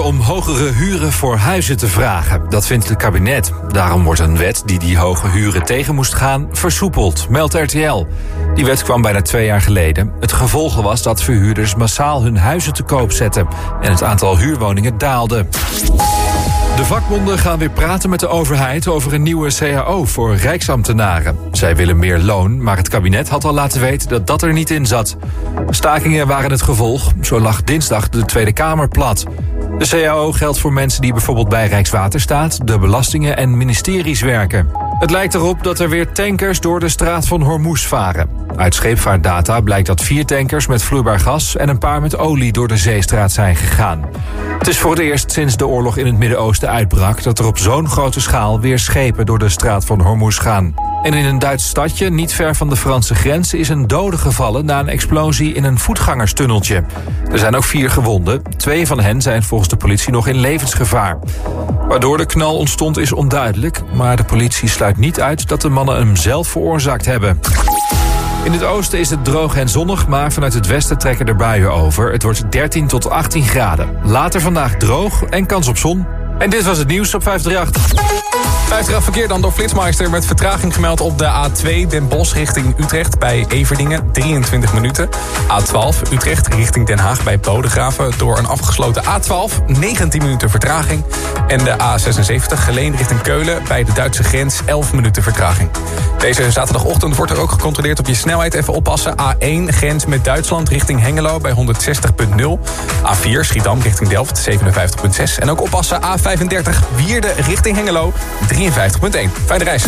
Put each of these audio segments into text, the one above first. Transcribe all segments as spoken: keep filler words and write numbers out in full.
om hogere huren voor huizen te vragen. Dat vindt het kabinet. Daarom wordt een wet die die hoge huren tegen moest gaan versoepeld, meldt R T L. Die wet kwam bijna twee jaar geleden. Het gevolg was dat verhuurders massaal hun huizen te koop zetten en het aantal huurwoningen daalde. De vakbonden gaan weer praten met de overheid over een nieuwe C A O voor rijksambtenaren. Zij willen meer loon, maar het kabinet had al laten weten dat dat er niet in zat. Stakingen waren het gevolg. Zo lag dinsdag de Tweede Kamer plat. De C A O geldt voor mensen die bijvoorbeeld bij Rijkswaterstaat, de belastingen en ministeries werken. Het lijkt erop dat er weer tankers door de straat van Hormuz varen. Uit scheepvaartdata blijkt dat vier tankers met vloeibaar gas en een paar met olie door de zeestraat zijn gegaan. Het is voor het eerst sinds de oorlog in het Midden-Oosten uitbrak dat er op zo'n grote schaal weer schepen door de straat van Hormuz gaan. En in een Duits stadje, niet ver van de Franse grens, is een dode gevallen na een explosie in een voetgangerstunneltje. Er zijn ook vier gewonden. Twee van hen zijn volgens de politie nog in levensgevaar. Waardoor de knal ontstond is onduidelijk, maar de politie sluit niet uit dat de mannen hem zelf veroorzaakt hebben. In het oosten is het droog en zonnig, maar vanuit het westen trekken er buien over. Het wordt dertien tot achttien graden. Later vandaag droog en kans op zon. En dit was het nieuws op vijf drie acht. vijftig verkeer dan door Flitsmeister met vertraging gemeld op de A twee Den Bosch richting Utrecht bij Everdingen, drieëntwintig minuten. A twaalf Utrecht richting Den Haag bij Bodegraven door een afgesloten A twaalf, negentien minuten vertraging. En de A zesenzeventig Geleen richting Keulen bij de Duitse grens, elf minuten vertraging. Deze zaterdagochtend wordt er ook gecontroleerd op je snelheid. Even oppassen. A één grens met Duitsland richting Hengelo bij honderdzestig komma nul. A vier Schiedam richting Delft, zevenenvijftig komma zes. En ook oppassen A vijfendertig Wierde richting Hengelo, drieënvijftig komma één. Fijne reis.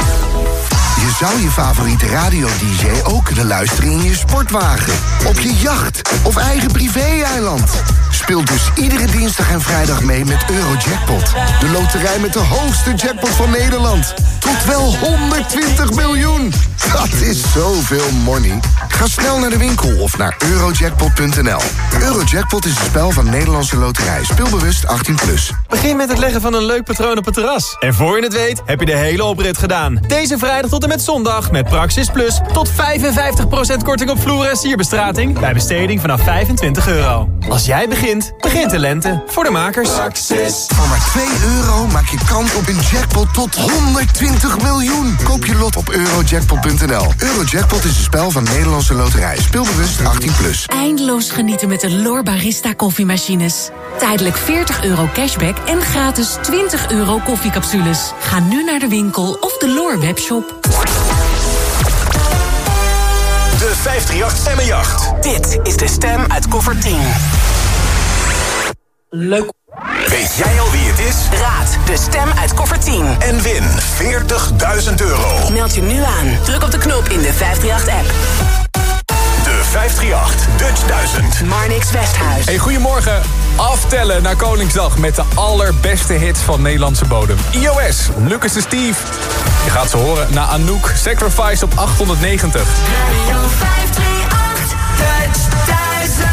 Je zou je favoriete radio-dj ook kunnen luisteren in je sportwagen, op je jacht of eigen privé-eiland. Speel dus iedere dinsdag en vrijdag mee met Eurojackpot. De loterij met de hoogste jackpot van Nederland. Tot wel honderdtwintig miljoen. Dat is zoveel money. Ga snel naar de winkel of naar eurojackpot punt n l. Eurojackpot is een spel van Nederlandse Loterij. Speelbewust achttien plus. Begin met het leggen van een leuk patroon op het terras. En voor je het weet, heb je de hele oprit gedaan. Deze vrijdag tot en met zondag met Praxis Plus tot vijfenvijftig procent korting op vloer- en sierbestrating bij besteding vanaf vijfentwintig euro. Als jij begint, begint de lente. Voor de makers. Praxis. Voor maar twee euro maak je kans op een jackpot tot honderdtwintig miljoen. Koop je lot op eurojackpot punt n l. Eurojackpot is een spel van Nederlandse Loterij. Speelbewust achttien plus. Eindeloos genieten met de L'Or Barista koffiemachines. Tijdelijk veertig euro cashback en gratis twintig euro koffiecapsules. Ga nu naar de winkel of de L'Or webshop. De vijf drie acht Stemmenjacht. Dit is de stem uit koffer tien. Leuk. Weet jij al wie het is? Raad de stem uit koffer tien. En win veertigduizend euro. Meld je nu aan. Druk op de knop in de vijf drie acht app. De vijf drie acht Dutch duizend. Marnix Westhuis. Hey, goedemorgen. Aftellen naar Koningsdag met de allerbeste hits van Nederlandse bodem. I O S, Lucas de Steve. Je gaat ze horen na Anouk, Sacrifice op achthonderdnegentig. Radio vijf drie acht Dutch duizend.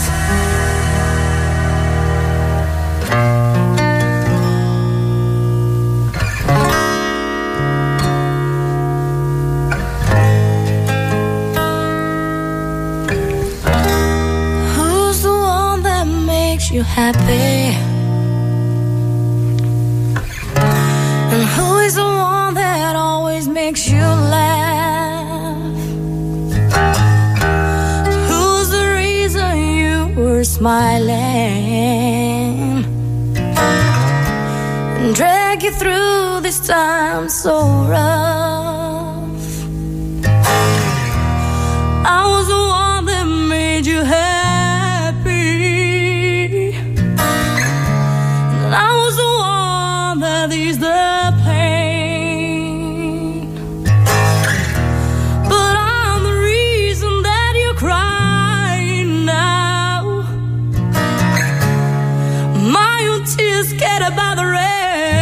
Who's the one that makes you happy? And who is the one that always makes you laugh? Who's the reason you were smiling? And drag you through this time so rough. I was the one that made you happy. And I was the one that eased the pain. But I'm the reason that you're crying now. My own tears scattered by the rain.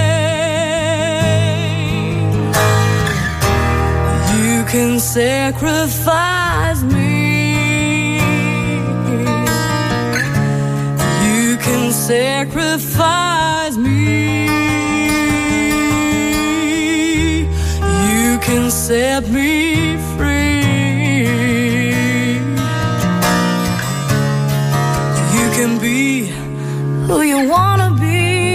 You can sacrifice me. You can sacrifice me. You can set me free. You can be who you you wanna be.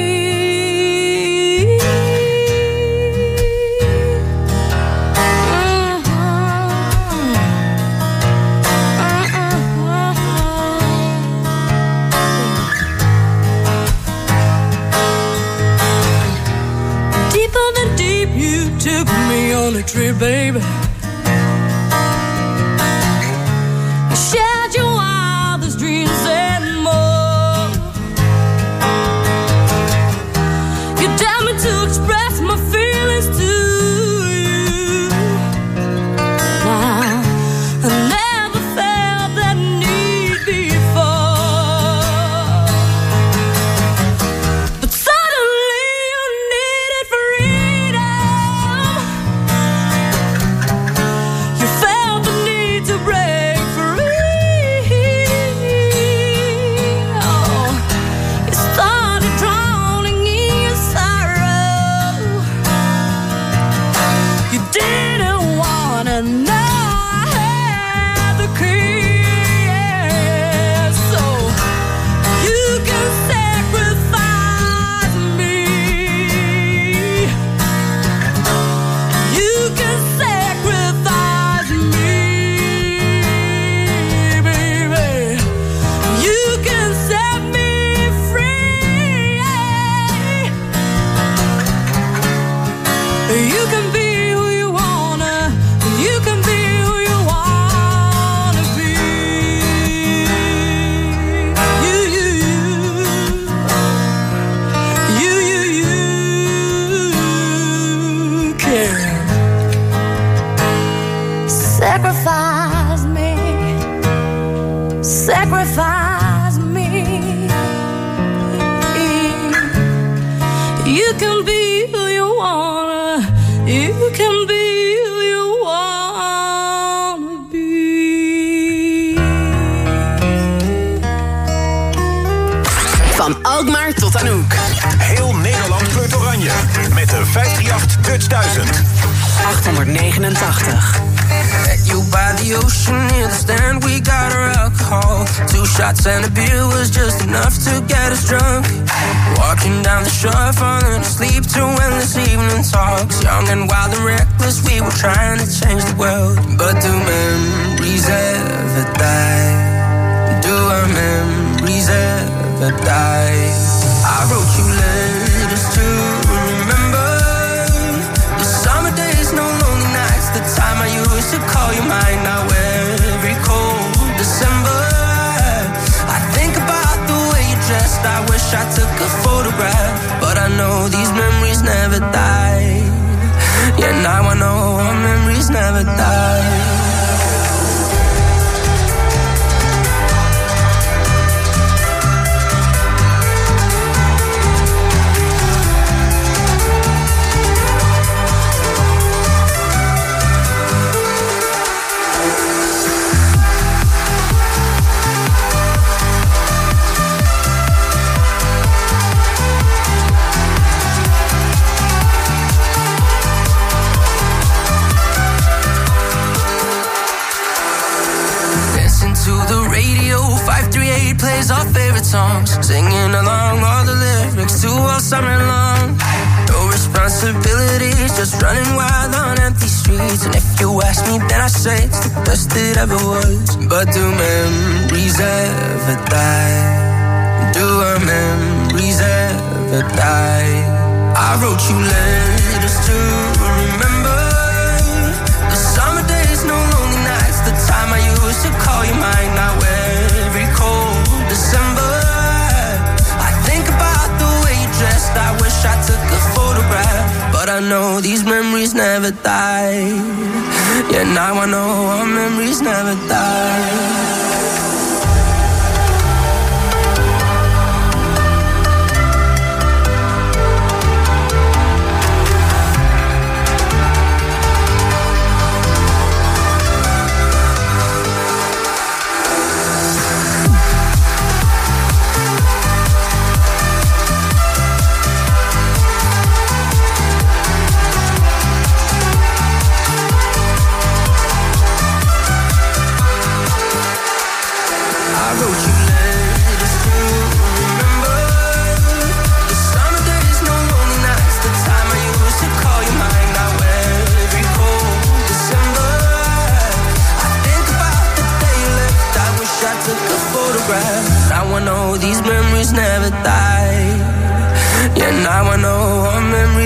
Took me on a trip, baby. You shared your wildest dreams and more. You dared me to express my feelings to you. Now, I never felt that need before. But suddenly you needed freedom. Sacrifice me, sacrifice me. You can be who you wanna, you can be who you wanna be. Van Alkmaar tot Anouk. Heel Nederland kleurt oranje met de vijfhonderdachtendertig Dutch duizend. achthonderdnegenentachtig. Met you by the ocean near the stand, we got our alcohol. Two shots and a beer was just enough to get us drunk. Walking down the shore, falling asleep to endless evening talks. Young and wild and reckless, we were trying to change the world. But do memories ever die? Do our memories ever die? I wrote you letters to remember the summer days, no lonely nights, the time I used to call you mine. Now every cold December, I think about the way you dressed. I wish I took a photograph, but I know these memories never die. Yeah, now I know our memories never die. five three eight plays our favorite songs, singing along all the lyrics to all summer long. No responsibilities, just running wild on empty streets. And if you ask me, then I say it's the best it ever was. But do memories ever die? Do our memories ever die? I wrote you letters to remember the summer days, no lonely nights, the time I used to call you mine. Now every cold December, I think about the way you dressed. I wish I took a photograph, but I know these memories never die. Yeah, now I know our memories never die.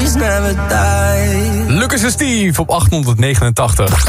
memories never die. Lucas en Steve op achthonderdnegenentachtig.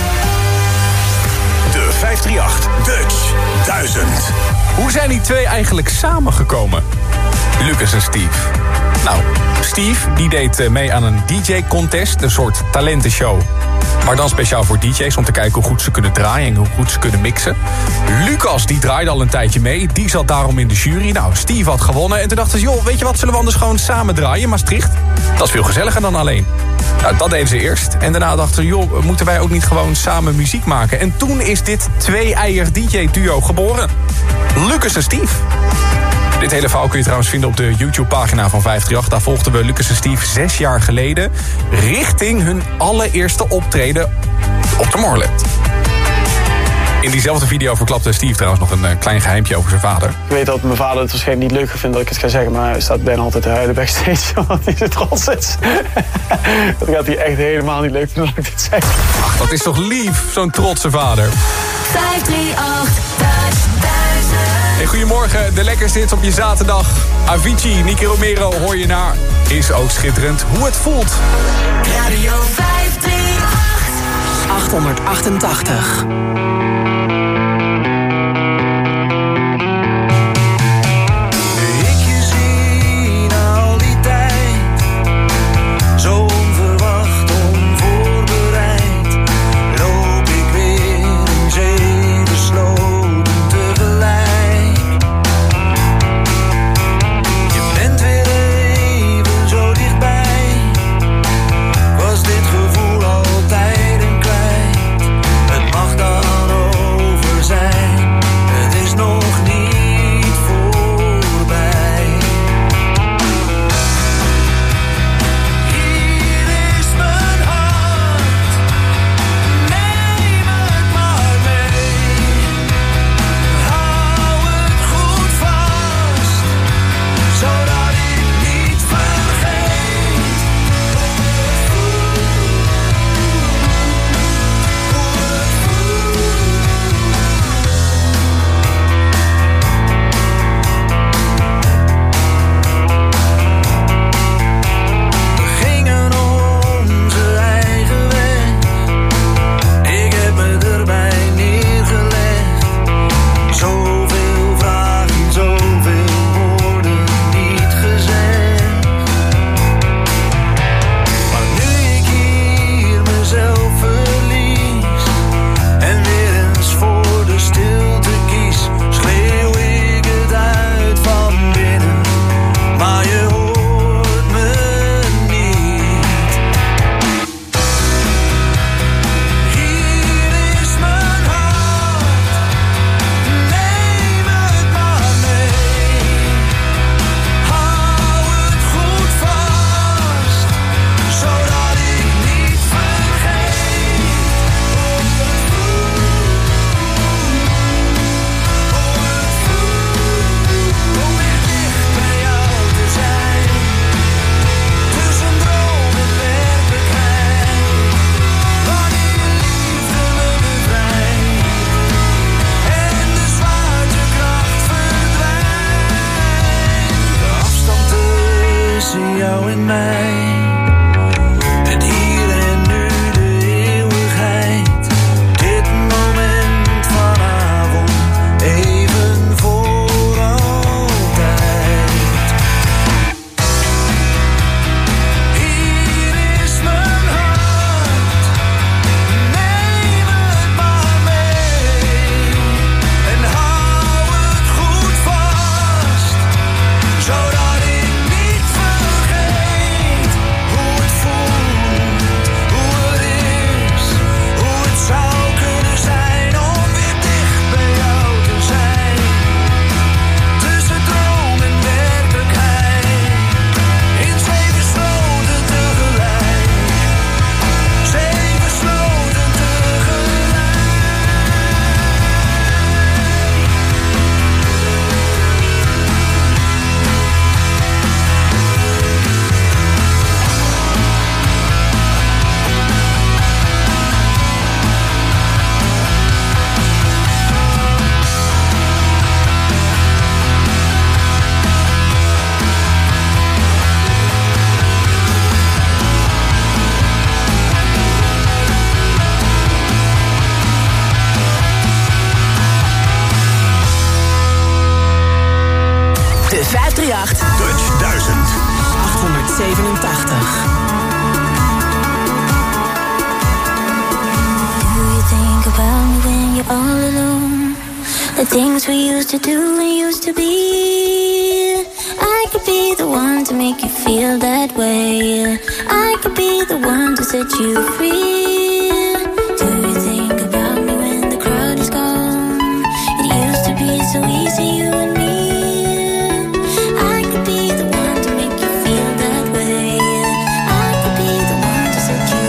De vijfdrieënachtig Dutch duizend. Hoe zijn die twee eigenlijk samengekomen? Lucas en Steve. Nou, Steve die deed mee aan een D J-contest, een soort talentenshow. Maar dan speciaal voor D J's om te kijken hoe goed ze kunnen draaien en hoe goed ze kunnen mixen. Lucas die draaide al een tijdje mee, die zat daarom in de jury. Nou, Steve had gewonnen en toen dachten ze, joh, weet je wat, zullen we anders gewoon samen draaien, Maastricht? Dat is veel gezelliger dan alleen. Nou, dat deden ze eerst. En daarna dachten ze, joh, moeten wij ook niet gewoon samen muziek maken? En toen is dit twee-eier D J-duo geboren. Lucas en Steve. Dit hele verhaal kun je trouwens vinden op de YouTube-pagina van vijfdrieënachtig. Daar volgden we Lucas en Steve zes jaar geleden richting hun allereerste optreden op Tomorrowland. In diezelfde video verklapte Steve trouwens nog een uh, klein geheimpje over zijn vader. Ik weet dat mijn vader het waarschijnlijk niet leuk vindt dat ik het ga zeggen, maar hij staat bijna altijd te huilen backstage omdat hij zo trots is. Dat gaat hij echt helemaal niet leuk vinden dat ik dit zeg. Ach, dat is toch lief, zo'n trotse vader. vijfdrieënachtig Dutch duizend. Hey, goedemorgen, de lekkers dit op je zaterdag. Avicii, Nicky Romero hoor je naar. Is ook schitterend hoe het voelt. Radio vijfdrieënachtig achthonderdachtentachtig. Dutch duizend. achthonderdzevenentachtig. Do you think about me when you're all alone? The things we used to do and used to be. I could be the one to make you feel that way. I could be the one to set you free. Do you think about me when the crowd is gone? It used to be so easy, you and me. I could be the one to make you feel that way. I could be the one to set you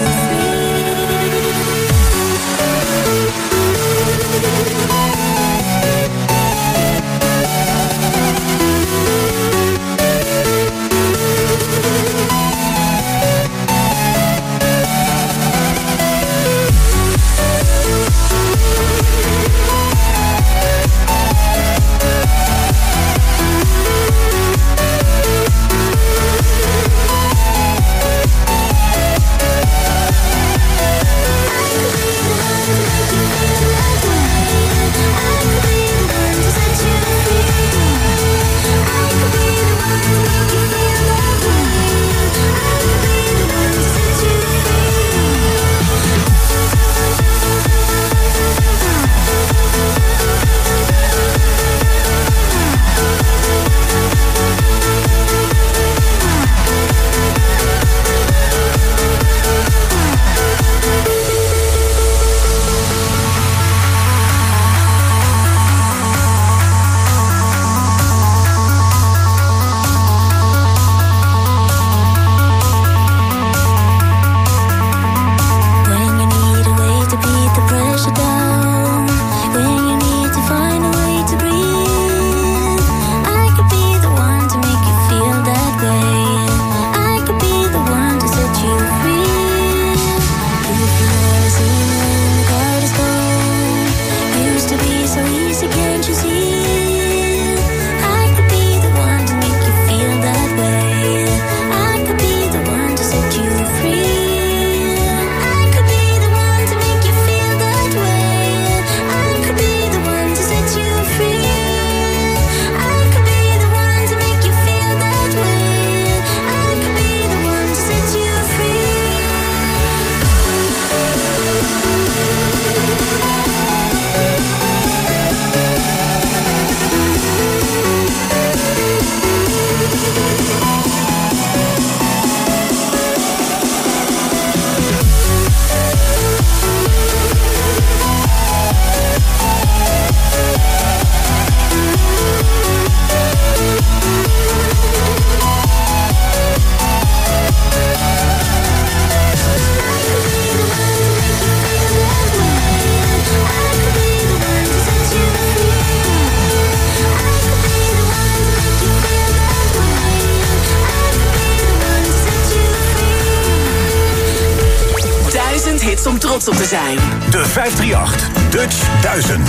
Om trots op te zijn. De vijfhonderdachtendertig Dutch duizend.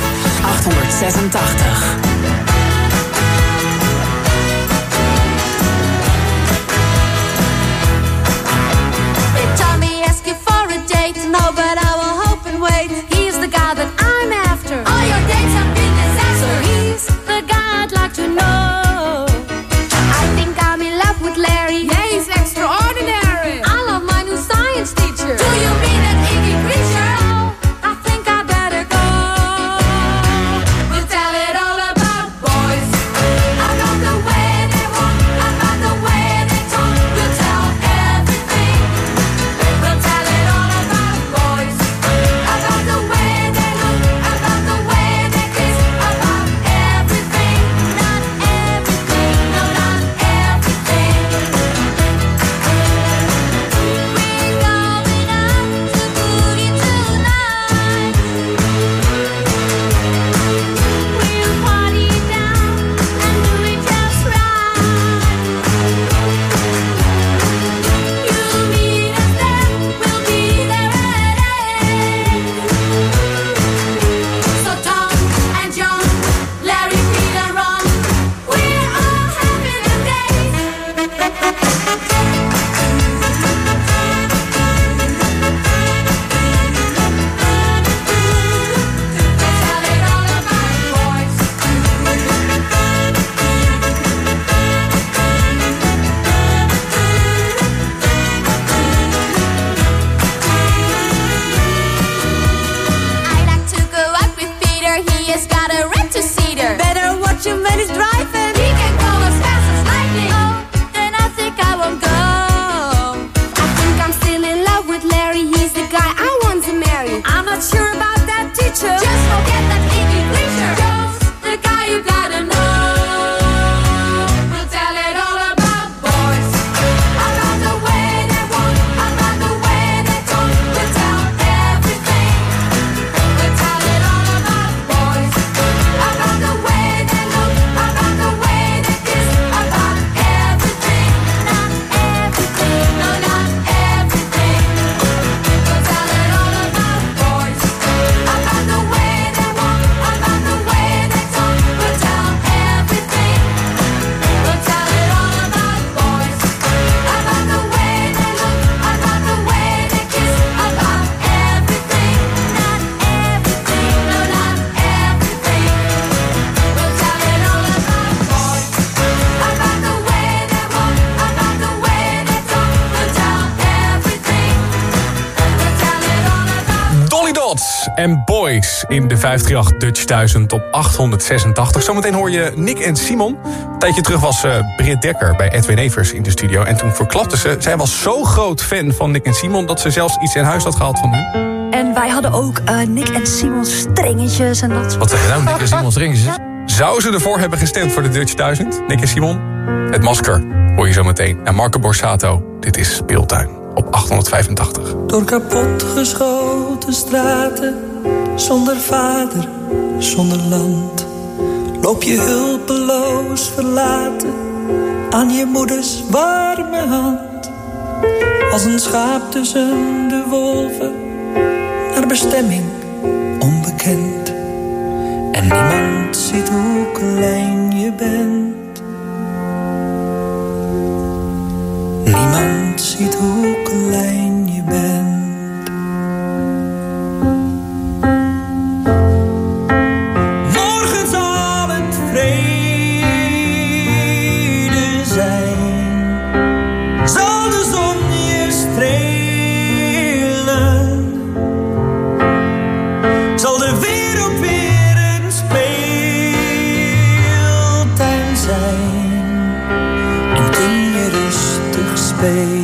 achthonderdzesentachtig. They told me ask you for a date. No, but I will hope and wait. He's the guy that I'm after. All your dates have been disaster. So he's the guy I'd like to know. I think I'm in love with Larry. Yeah, he's extraordinary. I love my new science teacher. Do you mean that Iggy Creature? I think I better go. We'll tell it all about en Boys in de vijfhonderdachtendertig Dutch duizend op achthonderdzesentachtig. Zometeen hoor je Nick en Simon. Een tijdje terug was uh, Britt Dekker bij Edwin Evers in de studio. En toen verklapte ze, zij was zo groot fan van Nick en Simon... dat ze zelfs iets in huis had gehaald van hun. En wij hadden ook uh, Nick en Simon stringetjes en dat. Wat zeg je nou, Nick en Simon stringetjes? Zou ze ervoor hebben gestemd voor de Dutch duizend? Nick en Simon? Het masker hoor je zo meteen. En Marco Borsato, dit is Speeltuin op achthonderdvijfentachtig. Door kapotgeschoten straten, zonder vader, zonder land, loop je hulpeloos verlaten aan je moeders warme hand. Als een schaap tussen de wolven, naar bestemming onbekend. En niemand ziet hoe klein je bent. Niemand ziet hoe klein je bent. Morgen zal het vrede zijn. Zal de zon je strelen. Zal de wereld weer een speeltuin zijn. En kun je rustig spelen.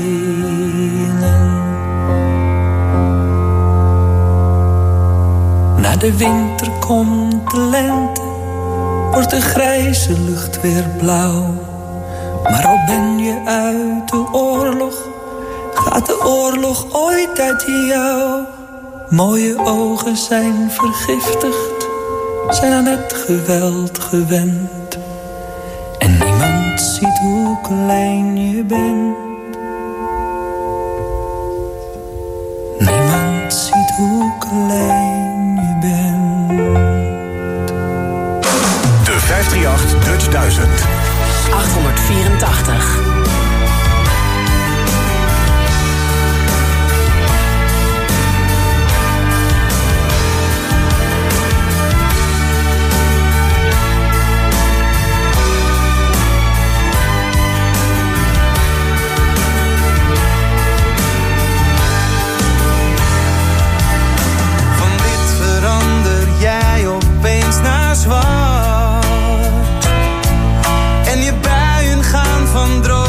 Na de winter komt de lente, wordt de grijze lucht weer blauw. Maar al ben je uit de oorlog, gaat de oorlog ooit uit jou. Mooie ogen zijn vergiftigd, zijn aan het geweld gewend. En niemand ziet hoe klein je bent. Niemand ziet hoe klein je bent. De vijfhonderdachtendertig Dutch duizend. achthonderdvierentachtig. En je buien gaan van droom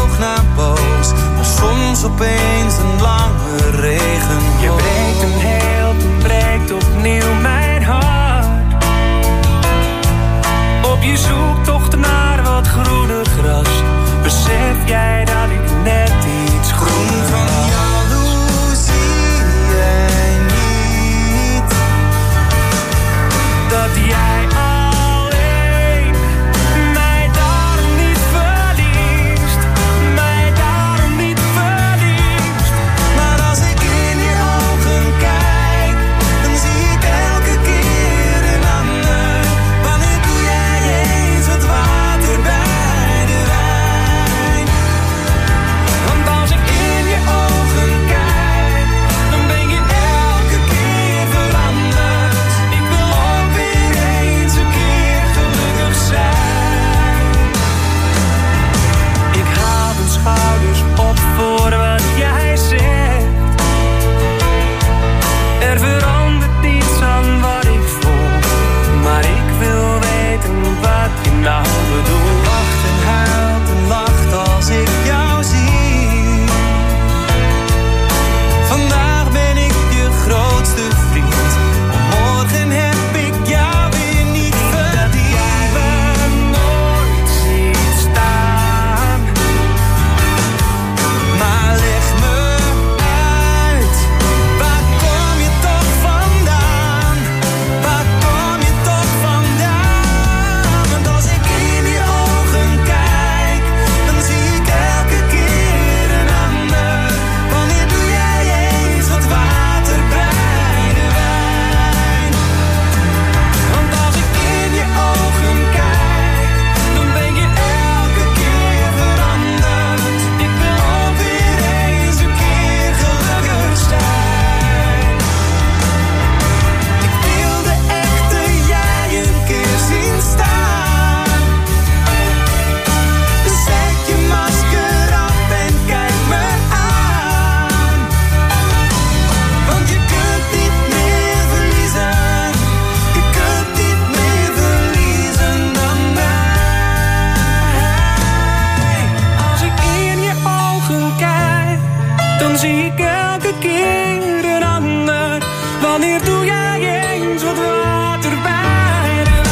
zie ik elke keer een ander. Wanneer doe jij eens wat water bij de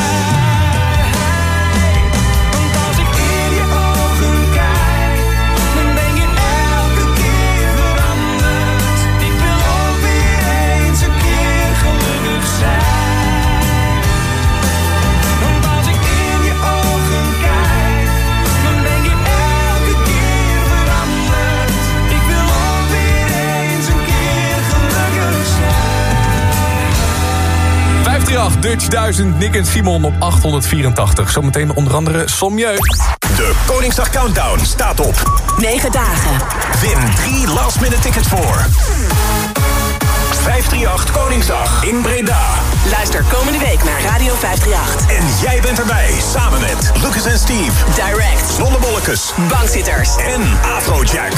wijn? Want als ik in je ogen kijk, dan ben je elke keer veranderd. Ik wil ook weer eens een keer gelukkig zijn. Want als ik in je ogen kijk, dan ben je elke keer veranderd. Ik wil ook weer eens een keer gelukkig zijn. vijf drie acht, Dutch duizend, Nick en Simon op achthonderdvierentachtig. Zometeen onder andere Sommieu. De Koningsdag Countdown staat op. negen dagen. Win drie last minute tickets voor vijf drie acht Koningsdag in Breda. Luister komende week naar Radio vijf drie acht. En jij bent erbij, samen met Lucas en Steve, Direct, Zonnebollekes, Bankzitters en Afrojack.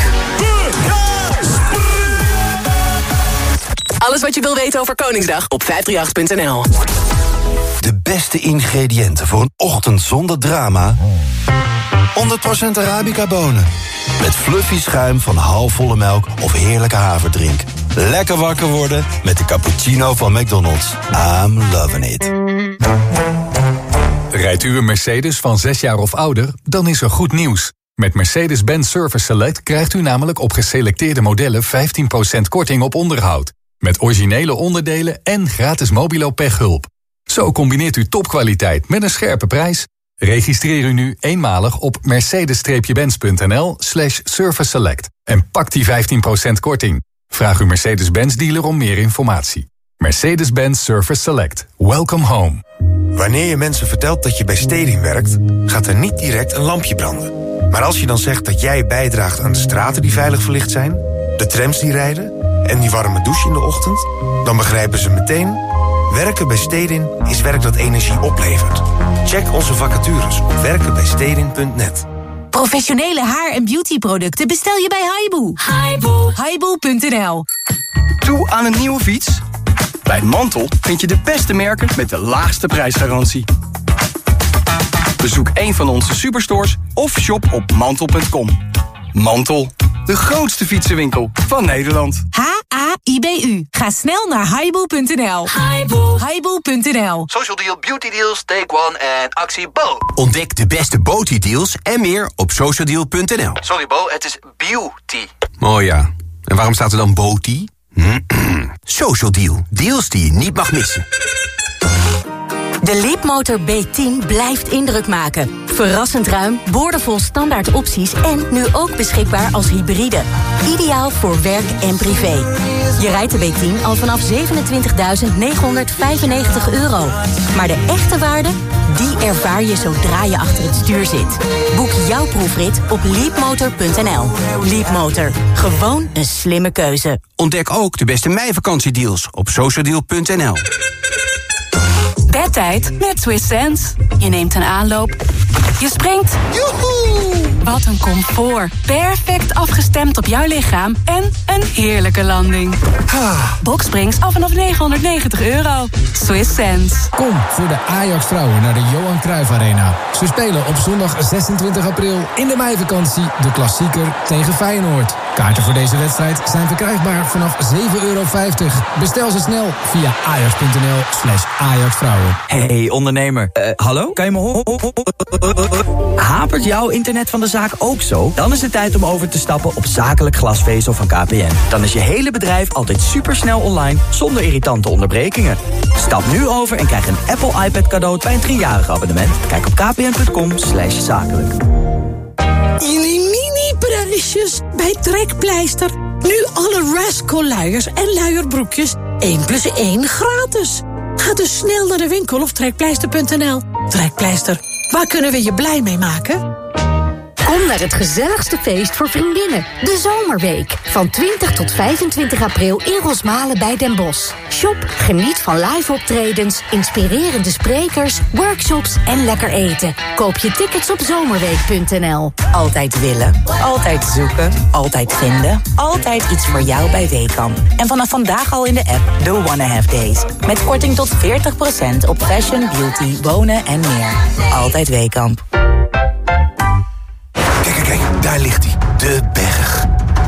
Alles wat je wil weten over Koningsdag op vijf drie acht punt n l. De beste ingrediënten voor een ochtend zonder drama? honderd procent Arabica bonen. Met fluffy schuim van halfvolle melk of heerlijke haverdrink. Lekker wakker worden met de cappuccino van McDonald's. I'm loving it. Rijdt u een Mercedes van zes jaar of ouder? Dan is er goed nieuws. Met Mercedes-Benz Service Select krijgt u namelijk op geselecteerde modellen vijftien procent korting op onderhoud. Met originele onderdelen en gratis mobilo pechhulp. Zo combineert u topkwaliteit met een scherpe prijs. Registreer u nu eenmalig op mercedes-benz.nl slash service select. En pak die vijftien procent korting. Vraag uw Mercedes-Benz dealer om meer informatie. Mercedes-Benz Service Select. Welcome home. Wanneer je mensen vertelt dat je bij Stedin werkt, gaat er niet direct een lampje branden. Maar als je dan zegt dat jij bijdraagt aan de straten die veilig verlicht zijn, de trams die rijden en die warme douche in de ochtend, dan begrijpen ze meteen: werken bij Stedin is werk dat energie oplevert. Check onze vacatures op werken bij stedin punt net. Professionele haar- en beautyproducten bestel je bij Haibu. Haibu. Haibu punt n l. Toe aan een nieuwe fiets? Bij Mantel vind je de beste merken met de laagste prijsgarantie. Bezoek een van onze superstores of shop op mantel punt com. Mantel, de grootste fietsenwinkel van Nederland. H A I B U. Ga snel naar haibu punt n l. Haibu. Haibu punt n l. Social Deal, Beauty Deals, Take One en actie Bo. Ontdek de beste beauty deals en meer op social deal punt n l. Sorry Bo, het is beauty. Oh ja, en waarom staat er dan beauty? Social Deal, deals die je niet mag missen. De Leapmotor B tien blijft indruk maken. Verrassend ruim, boordevol standaard opties en nu ook beschikbaar als hybride. Ideaal voor werk en privé. Je rijdt de B tien al vanaf zevenentwintigduizend negenhonderdvijfennegentig euro. Maar de echte waarde, die ervaar je zodra je achter het stuur zit. Boek jouw proefrit op leapmotor punt n l. Leapmotor, gewoon een slimme keuze. Ontdek ook de beste meivakantiedeals op social deal punt n l. Bedtijd met Swiss Sense. Je neemt een aanloop. Je springt. Joehoe! Wat een comfort. Perfect afgestemd op jouw lichaam. En een heerlijke landing. Boksprings af vanaf negenhonderdnegentig euro. Swiss Sense. Kom voor de Ajax-vrouwen naar de Johan Cruijff Arena. Ze spelen op zondag zesentwintig april in de meivakantie de klassieker tegen Feyenoord. Kaarten voor deze wedstrijd zijn verkrijgbaar vanaf zeven euro vijftig. Bestel ze snel via ajax punt n l slash ajaxvrouwen. Hey ondernemer, uh, hallo? Kan je me horen? Hapert jouw internet van de zaak ook zo? Dan is het tijd om over te stappen op zakelijk glasvezel van K P N. Dan is je hele bedrijf altijd supersnel online zonder irritante onderbrekingen. Stap nu over en krijg een Apple iPad cadeau bij een driejarig abonnement. Kijk op kpn punt com slash zakelijk. Jullie mini-prijsjes bij Trekpleister. Nu alle Rascal luiers en luierbroekjes één plus één gratis. Ga dus snel naar de winkel of trekpleister punt n l. Trekpleister, waar kunnen we je blij mee maken? Kom naar het gezelligste feest voor vriendinnen. De Zomerweek. Van twintig tot vijfentwintig april in Rosmalen bij Den Bosch. Shop, geniet van live optredens, inspirerende sprekers, workshops en lekker eten. Koop je tickets op zomerweek punt n l. Altijd willen, altijd zoeken, altijd vinden. Altijd iets voor jou bij Weekamp. En vanaf vandaag al in de app The Wanna Have Days. Met korting tot veertig procent op fashion, beauty, wonen en meer. Altijd Weekamp. Kijk, kijk, kijk, daar ligt hij. De berg.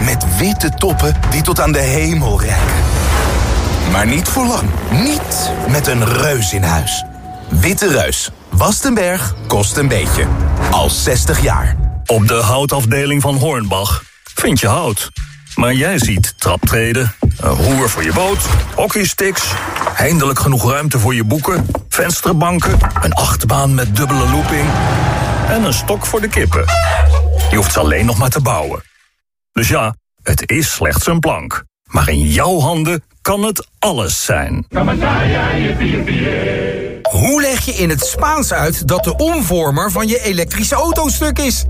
Met witte toppen die tot aan de hemel reiken. Maar niet voor lang. Niet met een reus in huis. Witte Reus. Wast een berg, kost een beetje. Al zestig jaar. Op de houtafdeling van Hornbach vind je hout. Maar jij ziet traptreden, een roer voor je boot, hockeysticks, eindelijk genoeg ruimte voor je boeken, vensterbanken, een achtbaan met dubbele looping en een stok voor de kippen. Je hoeft ze alleen nog maar te bouwen. Dus ja, het is slechts een plank. Maar in jouw handen kan het alles zijn. Hoe leg je in het Spaans uit dat de omvormer van je elektrische auto stuk is?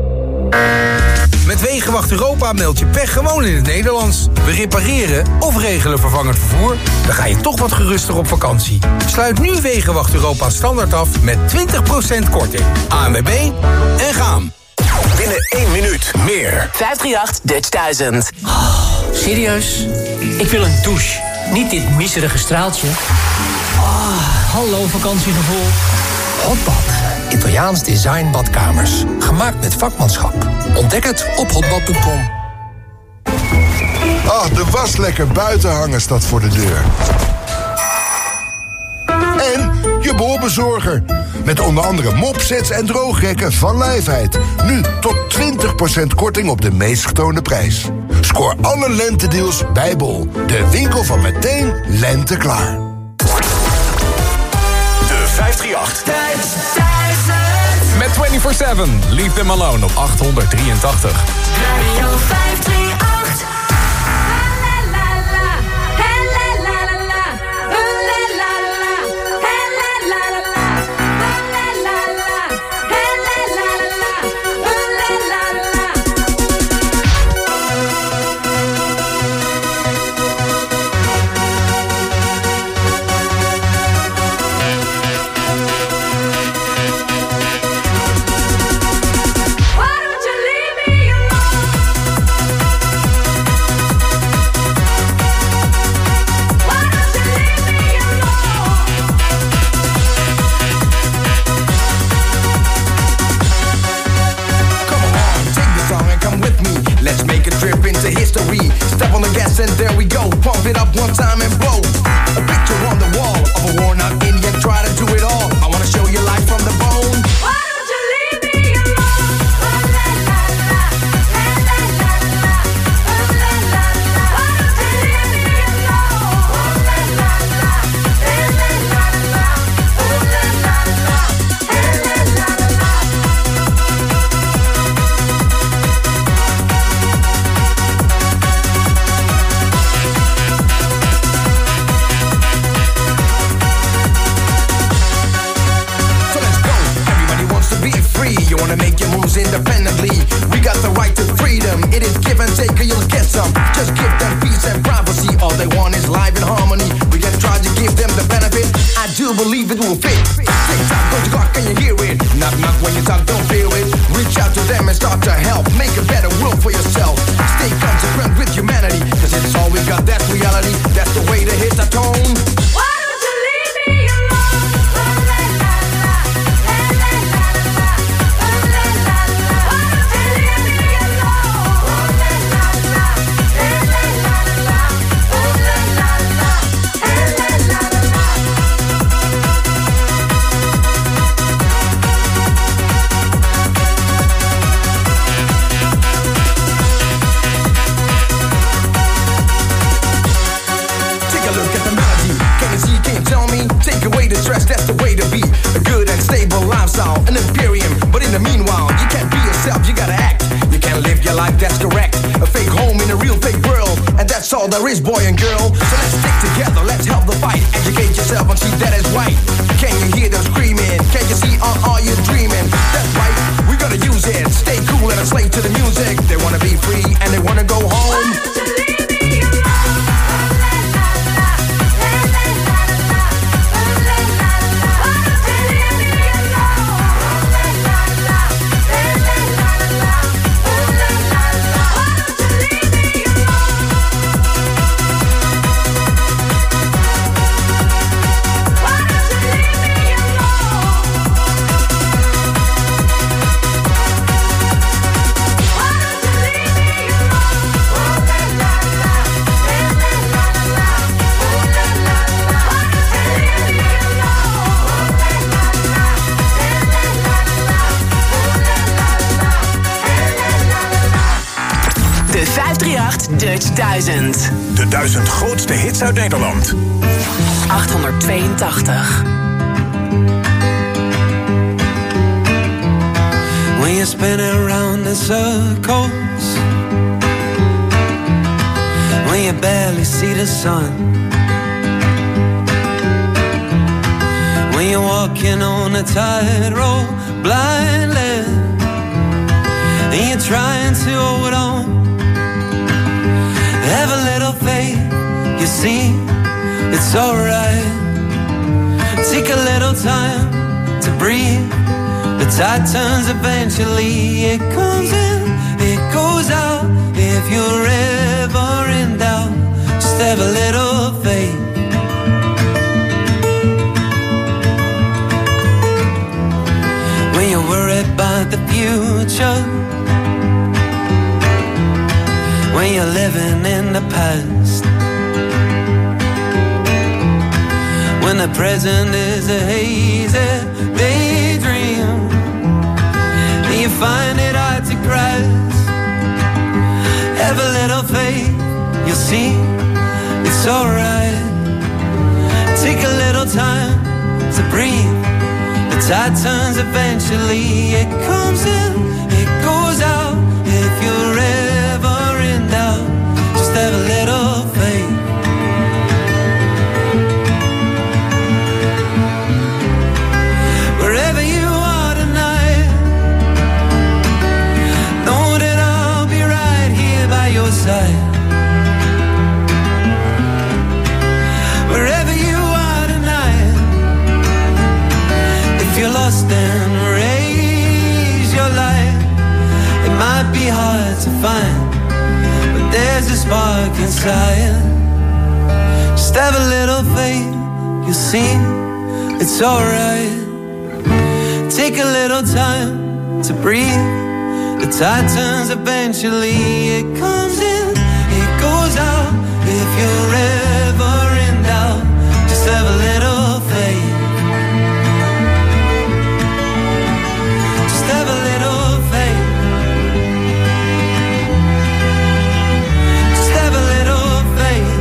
Met Wegenwacht Europa meld je pech gewoon in het Nederlands. We repareren of regelen vervangend vervoer. Dan ga je toch wat geruster op vakantie. Sluit nu Wegenwacht Europa standaard af met twintig procent korting. A N W B en gaan. Binnen één minuut meer. vijf drie acht Dutch duizend. Oh, serieus? Ik wil een douche. Niet dit miserige straaltje. Oh, hallo vakantiegevoel. Hotbad. Italiaans design badkamers. Gemaakt met vakmanschap. Ontdek het op hotbad punt com. Ah, de was lekker buiten hangen staat voor de deur. En je bolbezorger. Met onder andere mopsets en droogrekken van Lijfheid. Nu tot twintig procent korting op de meest getoonde prijs. Scoor alle lentedeals bij Bol. De winkel van meteen lente klaar. De vijf drie acht. Met vierentwintig zeven, Leave Them Alone op achthonderddrieëntachtig. Radio vijf drie acht. Step on the gas and there we go. Pump it up one time and blow. A picture on the wall of a worn out Indian. Try to do it all. I wanna show you life from the bone. Why don't you leave me alone? La la la la, la la la la, la la la la. Why don't you leave me alone? La la la la, la la la la, la la la la, la la la la. You wanna make your moves independently. We got the right to freedom. It is give and take or you'll get some. Just give them peace and privacy. All they want is life in harmony. We can try to give them the benefit. I do believe it will fit. Tick tock, go to clock, can you hear it? Knock knock when you talk, don't feel it. Reach out to them and start to help. Make a better world for yourself. Stay consequent with humanity. Cause it's all we got, that's reality. That's the way to hit the tone. Why don't you leave me alone? La la la la, la la la la. Take away the stress, that's the way to be. A good and stable lifestyle, an imperium. But in the meanwhile, you can't be yourself, you gotta act. You can't live your life, that's correct. A fake home in a real fake world. And that's all there is, boy and girl. So let's stick together, let's help the fight. Educate yourself and see that is right. Can you hear them screaming? Can you see, uh, are you dreaming? That's right, we gotta use it. Stay cool and a slave to the music. They wanna be free and they wanna go home. De vijfdrieënachtig Dutch duizend. De duizend grootste hits uit Nederland. achthonderdtweeëntachtig. When you're spinning around in circles, when you barely see the sun, when you're walking on a tightrope blindly, and you're trying to hold on. Have a little faith, you see, it's alright. Take a little time to breathe. The tide turns eventually. It comes in, it goes out. If you're ever in doubt, just have a little faith. When you're worried about the future, when you're living in the past, when the present is a hazy daydream, and you find it hard to grasp, have a little faith, you'll see, it's alright. Take a little time to breathe. The tide turns eventually. It comes in, it goes out. If you're ever in doubt, just have a little faith. Wherever you are tonight, know that I'll be right here by your side. Wherever you are tonight, if you're lost, then raise your light. It might be hard to find, but there's a spark inside. Just have a little faith, you'll see, it's alright. Take a little time to breathe. The tide turns eventually. It comes in, it goes out. If you're ever in doubt, just have a little faith. Just have a little faith. Just have a little faith.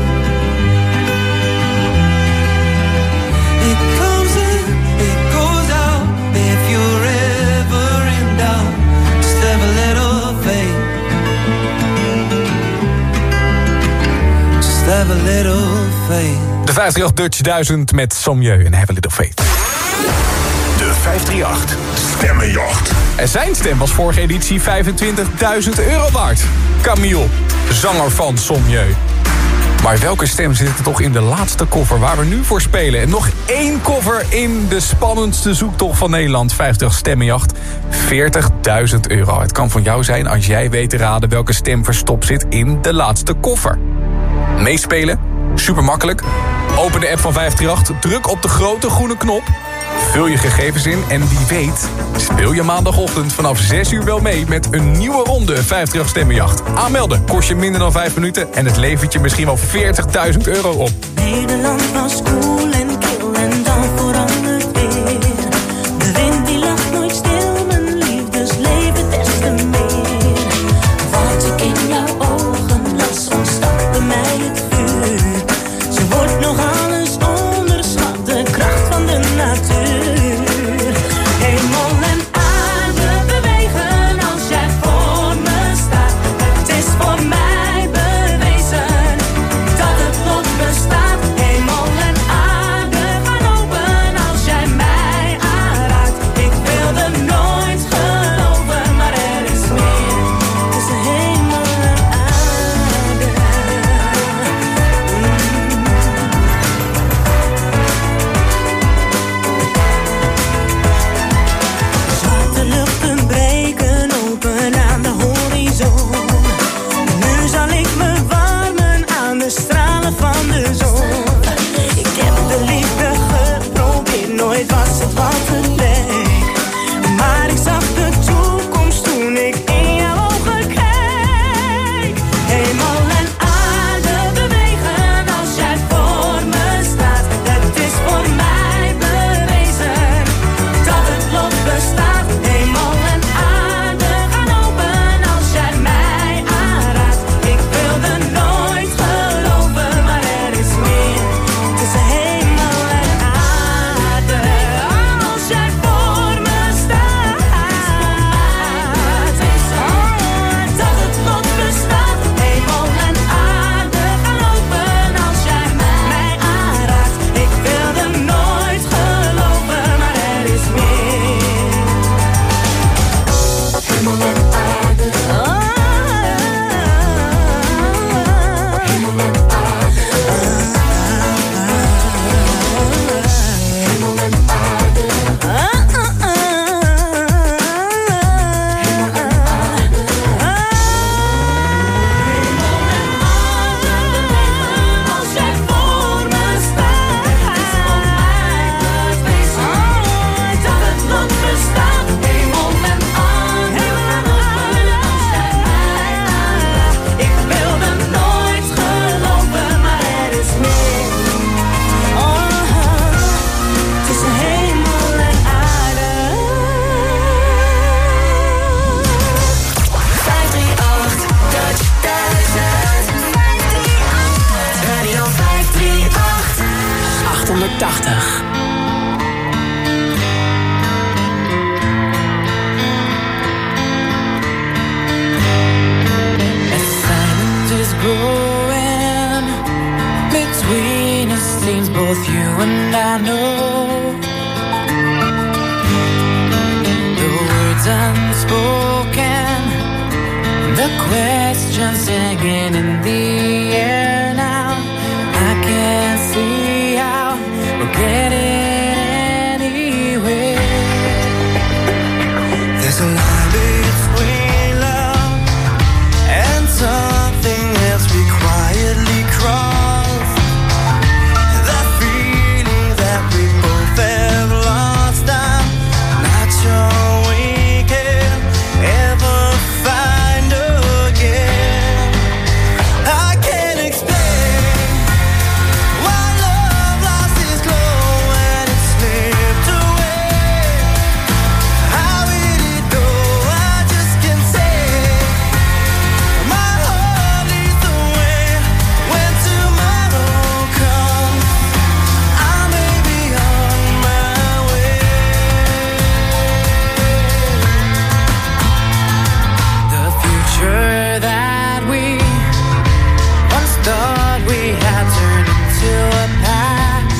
It comes in, it goes out. If you're ever in doubt, just have a little faith. Just have a little faith. De vijfdrieënachtig Dutch duizend met Sommieu en Have a Little Faith. De vijfdrieënachtig Stemmenjacht. En zijn stem was vorige editie vijfentwintigduizend euro waard. Camille, zanger van Sommieu. Maar welke stem zit er toch in de laatste koffer waar we nu voor spelen? En nog één koffer in de spannendste zoektocht van Nederland. vijftig Stemmenjacht, veertigduizend euro. Het kan van jou zijn als jij weet te raden welke stem verstopt zit in de laatste koffer. Meespelen? Super makkelijk. Open de app van vijfdrieënachtig, druk op de grote groene knop, vul je gegevens in en wie weet speel je maandagochtend vanaf zes uur wel mee met een nieuwe ronde vijfdrieënachtig Stemmenjacht. Aanmelden kost je minder dan vijf minuten en het levert je misschien wel veertigduizend euro op. Nederland was cool en kil en dan verandert weer. De wind die lacht nooit stil, mijn liefdesleven des te meer. Wat ik in jouw ogen las, ontstak bij mij het vuur. Ze wordt nog alles onderschat, de kracht van de natuur. Hemel en aarde bewegen als jij voor me staat. Het is voor mij bewezen dat het lot bestaat. Hemel en aarde. vijfhonderdtachtig. Growing between us seems both you and I know the words unspoken, the questions hanging in the air now. I can't see how we're getting anywhere. There's a line between love and something we quietly cross, that feeling that we both have lost. I'm not sure we can ever find again. I can't explain why love lost its glow and it slipped away. How did it go? I just can't say. My heart leads the way. When tomorrow comes, I may be on my way. The future that we once thought we had turned into a past,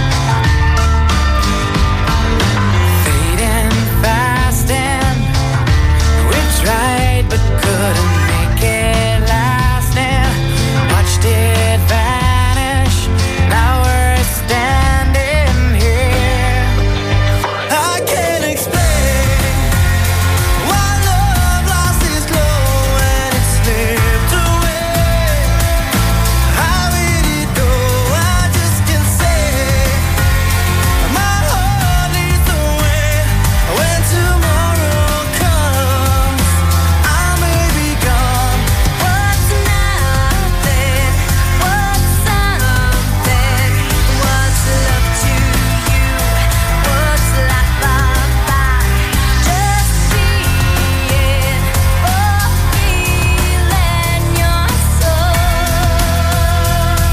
fading fast, and we tried but couldn't make it last, and watched it vanish. Now we're standing here. I can't explain why love lost its glow and it slipped away. How did it go? I just can't say. My heart leads the way. When tomorrow comes, I may be gone. What's nothing? What's something? What's love to you? What's life about? Just being or feeling your soul.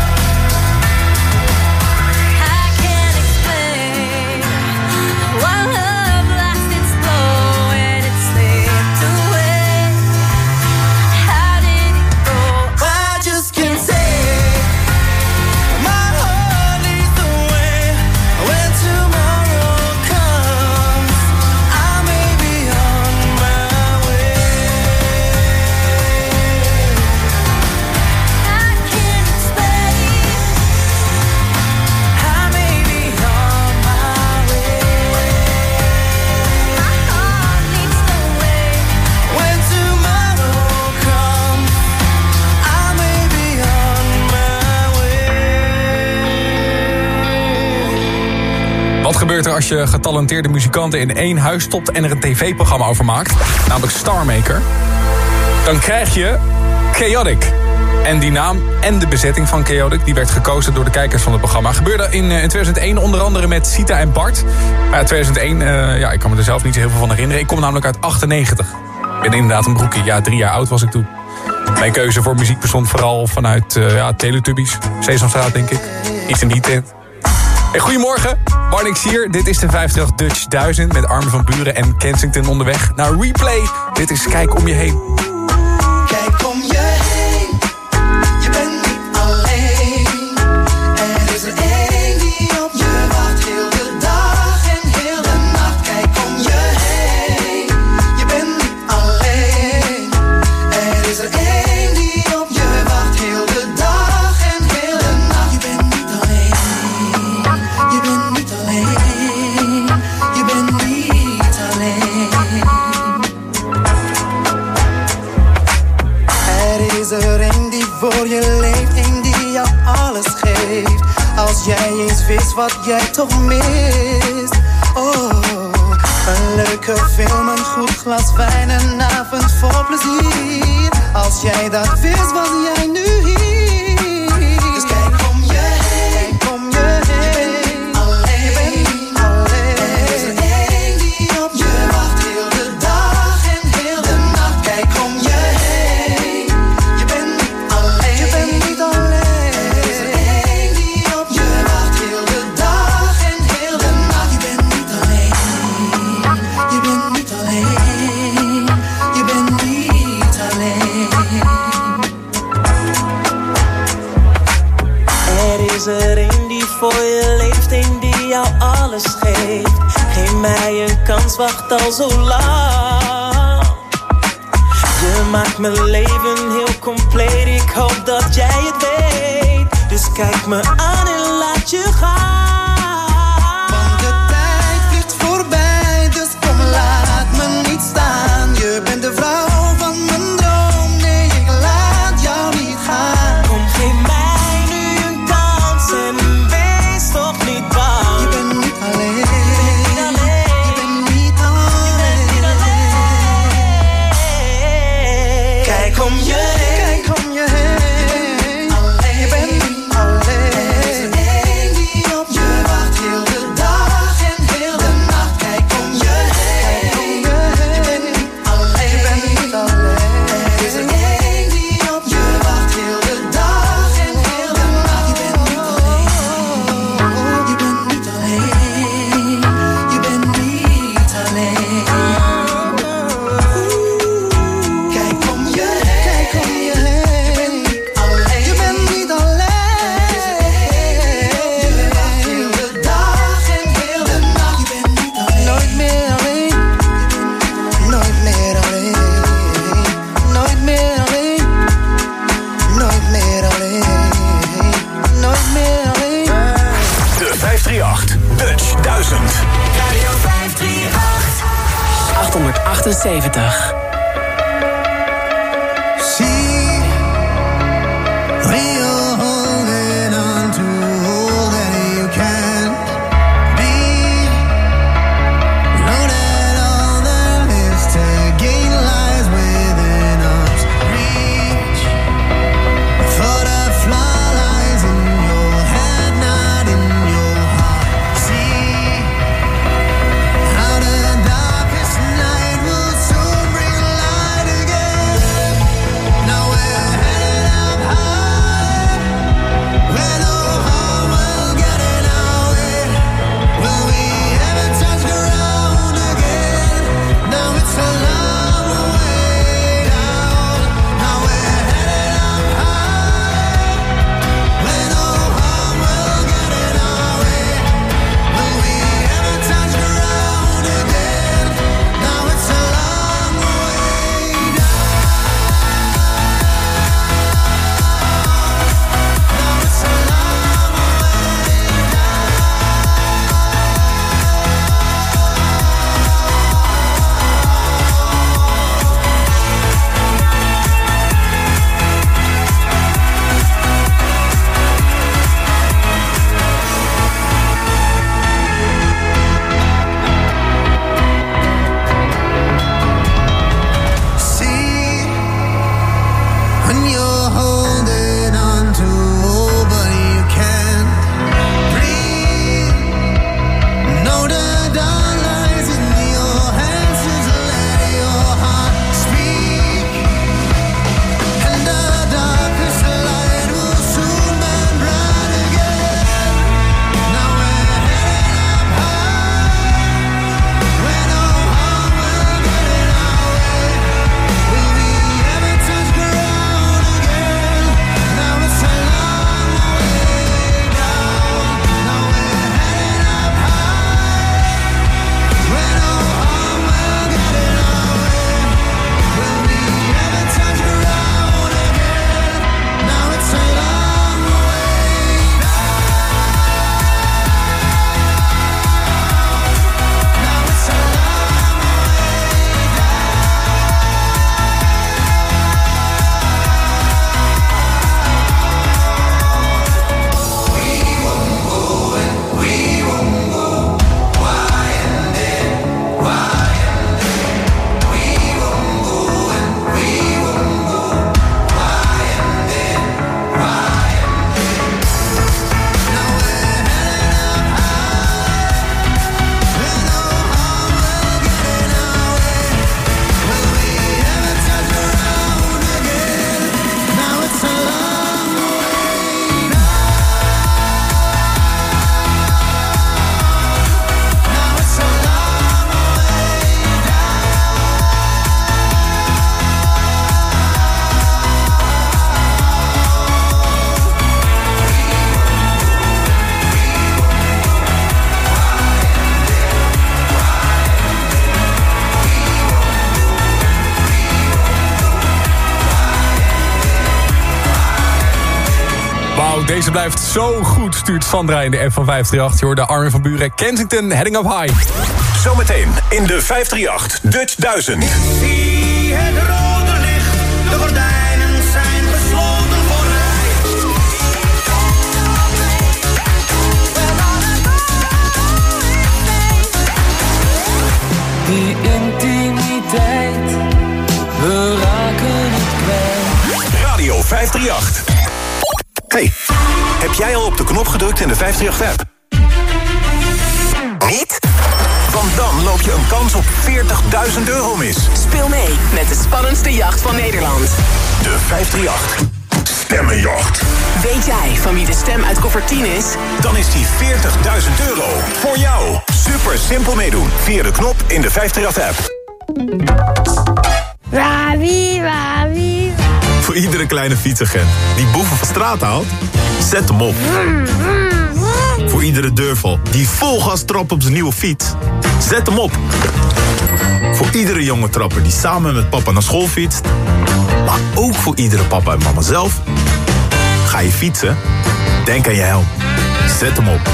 I can't explain why love lost its glow and it slipped away. How did it go? I just can't say. My heart leads the way. When tomorrow comes, I may be on my way. I can't explain. I may be on my way. My heart leads the way. When tomorrow comes, I may be on my way. Wat gebeurt er als je getalenteerde muzikanten in één huis stopt en er een tv-programma over maakt? Namelijk Star Maker. Dan krijg je Chaotic. En die naam en de bezetting van Chaotic, die werd gekozen door de kijkers van het programma. Gebeurde in, eh, in tweeduizend één onder andere met Sita en Bart. Maar ja, tweeduizend één, eh, ja, ik kan me er zelf niet zo heel veel van herinneren. Ik kom namelijk uit achtennegentig. Ik ben inderdaad een broekie. Ja, drie jaar oud was ik toen. Mijn keuze voor muziek bestond vooral vanuit uh, ja, Teletubbies, Sesamstraat denk ik. Iets in die tent. Hey, goedemorgen, Marnix hier. Dit is de vijftig Dutch duizend met Armin van Buuren en Kensington onderweg naar Replay. Dit is Kijk om je heen. Kijk om je heen, je bent niet alleen. Er is er één die op je wacht, heel de dag en heel de nacht. Kijk om je heen, je bent niet alleen. Er is er één die op je wacht, heel de dag en heel de nacht. Je bent niet alleen, je bent niet alleen, je bent niet alleen. Er is er een die voor je leeft, een die jou alles geeft. Als jij eens wist wat jij toch mist. Oh, een leuke film, een goed glas wijn, een avond vol plezier. Als jij dat wist, was jij nu hier. Dus kijk om je heen, kijk om je heen. Je bent niet alleen, je bent niet alleen. Er is er één die op je wacht, heel de dag en heel de nacht. Kijk om je heen, je bent niet alleen, je bent niet alleen. Er is er één die op je wacht, heel de dag voor je leeft, een die jou alles geeft. Geef mij een kans, wacht al zo lang. Je maakt mijn leven heel compleet, ik hoop dat jij het weet. Dus kijk me aan en laat je gaan. Want de tijd vliegt voorbij, dus kom laat me niet staan. Je bent de vrouw van mijn droom, nee ik laat jou niet gaan. Kom geef mij nu een kans en wees toch niet bang. Je bent niet alleen, je bent niet alleen. Kijk om je heen, kijk om je heen. Je bent niet alleen. Er is één die op je wacht, heel de dag en heel de nacht. Kijk om je heen, je bent niet alleen. Je bent niet alleen. Er is één die op je wacht, heel de dag en heel de nacht. Je bent niet alleen. Je bent niet alleen. Je bent niet alleen. Kijk om je heen, kijk om je heen. Je bent niet alleen. Je bent niet alleen. Je wacht heel de dag en heel de nacht. Je bent niet alleen. Nooit meer alleen. Nooit meer alleen. Nooit meer alleen. Nooit meer alleen. Nooit meer alleen. De vijfhonderdachtendertig Dutch duizend. Radio vijfhonderdachtendertig. achthonderdachtenzeventig. See, when you're holding on to all that you can't be, know that all there is to gain lies within arm's reach. For the flaw lies in your head, not in your heart. See how the darkest night will soon bring Wauw, deze blijft zo goed, stuurt Sandra in de app van vijf drie acht. Je hoorde Armin van Buuren, Kensington, Heading Up High. Zometeen in de vijf drie acht Dutch duizend. Ik zie het rode licht, de gordijnen zijn gesloten voor mij. Die intimiteit, we raken het kwijt. Radio vijf drie acht. Hey, heb jij al op de knop gedrukt in de vijf drie acht-app? Niet? Want dan loop je een kans op veertigduizend euro mis. Speel mee met de spannendste jacht van Nederland. De vijf drie acht Stemmenjacht. Weet jij van wie de stem uit koffer tien is? Dan is die veertigduizend euro voor jou. Super simpel meedoen via de knop in de vijf drie acht-app. Wawie, wawie. Voor iedere kleine fietsagent die boeven van straat haalt, zet hem op. Vroom, vroom, vroom. Voor iedere deurval die vol gas trapt op zijn nieuwe fiets, zet hem op. Voor iedere jonge trapper die samen met papa naar school fietst, maar ook voor iedere papa en mama zelf. Ga je fietsen? Denk aan je helm. Zet hem op.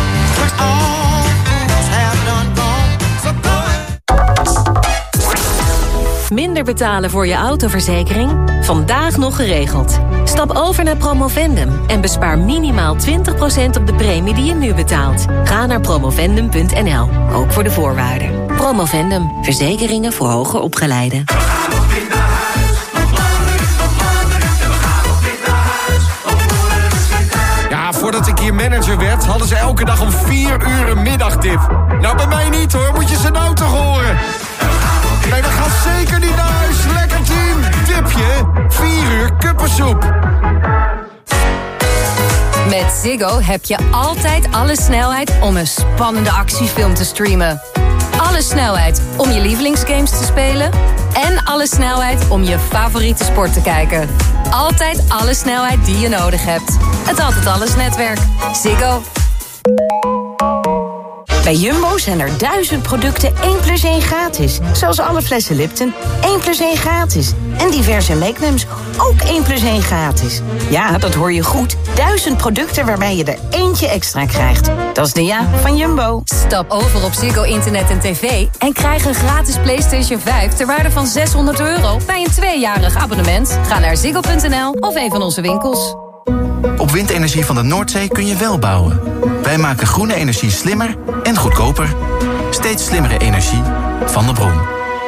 Minder betalen voor je autoverzekering? Vandaag nog geregeld. Stap over naar Promovendum en bespaar minimaal twintig procent op de premie die je nu betaalt. Ga naar promovendum punt n l, ook voor de voorwaarden. Promovendum, verzekeringen voor hoger opgeleiden. Ja, voordat ik hier manager werd, hadden ze elke dag om vier uur een middagdip. Nou, bij mij niet hoor, moet je ze nou toch horen. Nee, dat gaat zeker niet naar huis. Lekker team. Tipje, vier uur kuppensoep. Met Ziggo heb je altijd alle snelheid om een spannende actiefilm te streamen. Alle snelheid om je lievelingsgames te spelen. En alle snelheid om je favoriete sport te kijken. Altijd alle snelheid die je nodig hebt. Het Altijd Alles netwerk. Ziggo. Bij Jumbo zijn er duizend producten één plus één gratis. Zoals alle flessen Lipton, één plus één gratis. En diverse Magnums, ook één plus één gratis. Ja, dat hoor je goed. Duizend producten waarbij je er eentje extra krijgt. Dat is de ja van Jumbo. Stap over op Ziggo Internet en tv en krijg een gratis PlayStation vijf ter waarde van zeshonderd euro bij een tweejarig abonnement. Ga naar ziggo punt n l of een van onze winkels. Op windenergie van de Noordzee kun je wel bouwen. Wij maken groene energie slimmer en goedkoper. Steeds slimmere energie van de bron.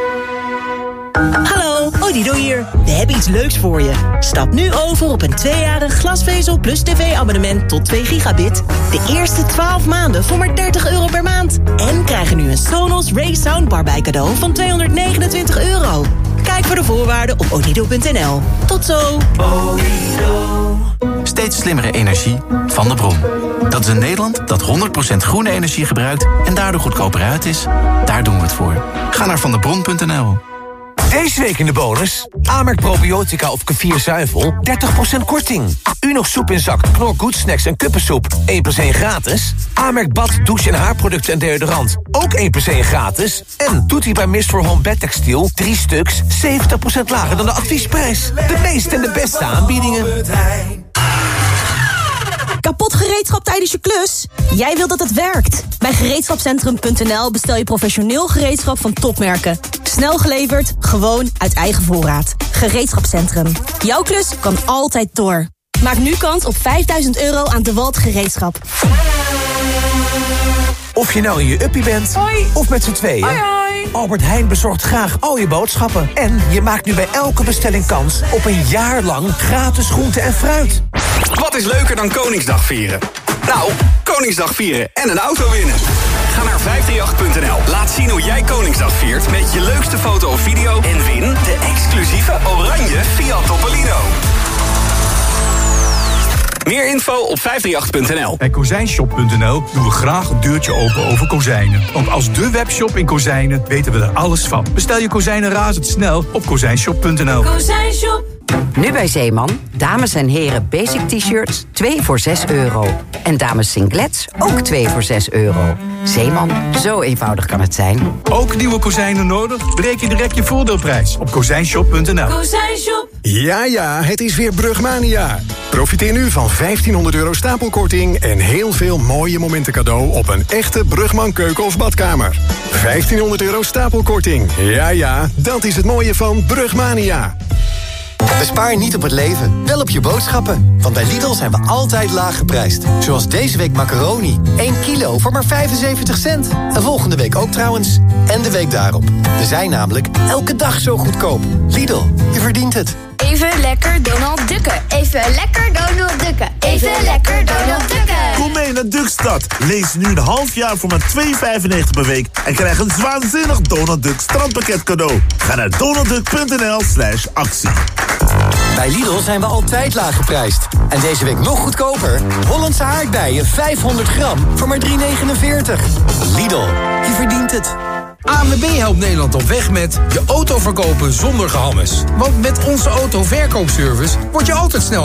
Hallo, Odido hier. We hebben iets leuks voor je. Stap nu over op een tweejarig glasvezel plus tv-abonnement tot twee gigabit. De eerste twaalf maanden voor maar dertig euro per maand. En krijg er nu een Sonos Ray Soundbar bij cadeau van tweehonderdnegenentwintig euro. Kijk voor de voorwaarden op odido punt n l. Tot zo. Odido. Steeds slimmere energie van de bron. Dat is een Nederland dat honderd procent groene energie gebruikt en daardoor goedkoper uit is. Daar doen we het voor. Ga naar vandebron punt n l. Deze week in de bonus. Amerk Probiotica of Kefir Zuivel, dertig procent korting. Unog soep in zak, Knor Good Snacks en kuppensoep, één plus één gratis. Amerk bad, douche en haarproducten en deodorant, ook één plus één gratis. En Toetie bij Mist for Home bedtextiel, drie stuks, zeventig procent lager dan de adviesprijs. De meeste en de beste aanbiedingen. Kapot gereedschap tijdens je klus? Jij wilt dat het werkt. Bij gereedschapcentrum punt n l bestel je professioneel gereedschap van topmerken. Snel geleverd, gewoon uit eigen voorraad. Gereedschapcentrum. Jouw klus kan altijd door. Maak nu kans op vijfduizend euro aan DeWalt gereedschap. Of je nou in je uppie bent, hoi. Of met z'n tweeën. Hoi, hoi. Albert Heijn bezorgt graag al je boodschappen. En je maakt nu bij elke bestelling kans op een jaar lang gratis groente en fruit. Wat is leuker dan Koningsdag vieren? Nou, Koningsdag vieren en een auto winnen. Ga naar vijf drie acht punt n l. Laat zien hoe jij Koningsdag viert met je leukste foto of video. En win de exclusieve oranje Fiat Topolino. Meer info op vijf drie acht punt n l. Bij kozijnshop punt n l doen we graag een deurtje open over kozijnen. Want als de webshop in kozijnen weten we er alles van. Bestel je kozijnen razendsnel op kozijnshop punt n l. Kozijnshop. Nu bij Zeeman, dames en heren basic t-shirts, twee voor zes euro. En dames singlets, ook twee voor zes euro. Zeeman, zo eenvoudig kan het zijn. Ook nieuwe kozijnen nodig? Bereken direct je voordeelprijs op kozijnshop punt n l. Kozijnshop. Ja, ja, het is weer Brugmania. Profiteer nu van vijftienhonderd euro stapelkorting en heel veel mooie momenten cadeau op een echte Brugman keuken of badkamer. vijftienhonderd euro stapelkorting. Ja, ja, dat is het mooie van Brugmania. Bespaar niet op het leven, wel op je boodschappen. Want bij Lidl zijn we altijd laag geprijsd. Zoals deze week macaroni. één kilo voor maar vijfenzeventig cent. En volgende week ook trouwens. En de week daarop. We zijn namelijk elke dag zo goedkoop. Lidl, je verdient het. Even lekker Donald Ducken. Even lekker Donald Ducken. Even lekker Donald Ducken. Kom mee naar Duckstad. Lees nu een half jaar voor maar twee euro vijfennegentig per week... en krijg een waanzinnig Donald Duck strandpakket cadeau. Ga naar donaldduck.nl slash actie. Bij Lidl zijn we altijd laag geprijsd. En deze week nog goedkoper. Hollandse aardbeien vijfhonderd gram voor maar drie euro negenenveertig. Lidl, je verdient het. A N W B helpt Nederland op weg met je auto verkopen zonder gehammes. Want met onze autoverkoopservice word je altijd snel